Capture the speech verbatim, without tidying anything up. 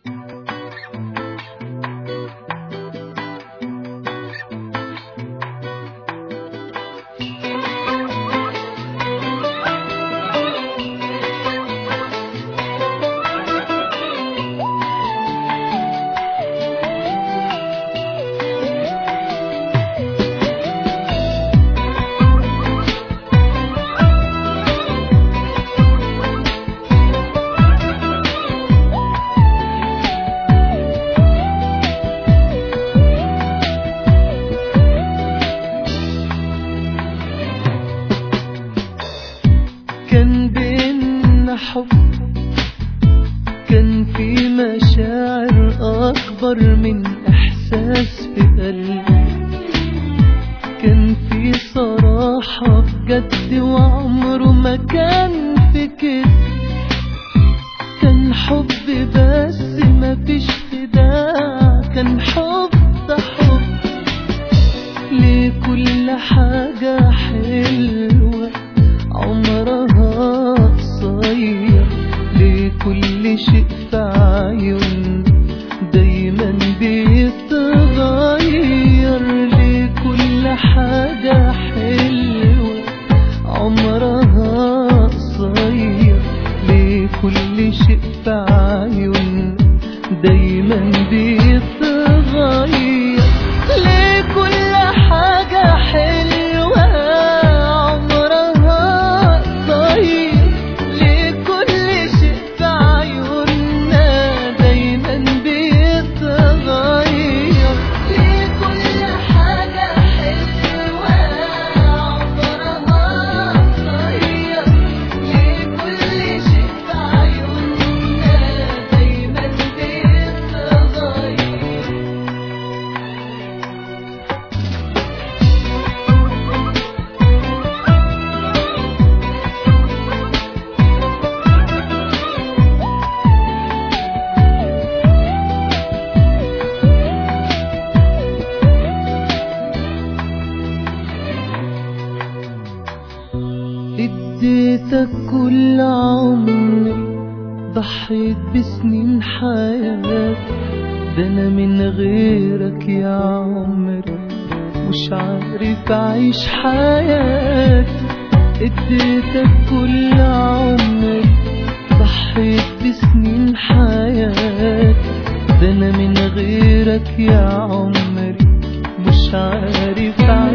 كان بينا حب، كان في مشاعر أكبر من إحساس في قلبي، كان في صراحة بجد وعمره ما كان في كده، كان حب بس ما فيش خداع، كان حب ده حب لكل حاجة حلوة عمرها قصير، لكل شيء في عيون دايما بيتغير، لكل حاجة حلوة عمرها قصير، لكل شيء في عيون دايما بيتغير، لكل حاجة حلوة عمرها قصير، لكل شيء في عيوننا دايما بيتغير، لكل حاجة حلوة عمرها قصير، لكل شيء في عيوننا دايما بيتغير. اديتك كل عمري، ضحيت بسنين حياتي، ده انا من غيرك يا عمري مش عارف اعيش حياتي، اديتك كل عمري، ضحيت بسنين حياتي، ده انا من غيرك يا عمري مش عارف اعيش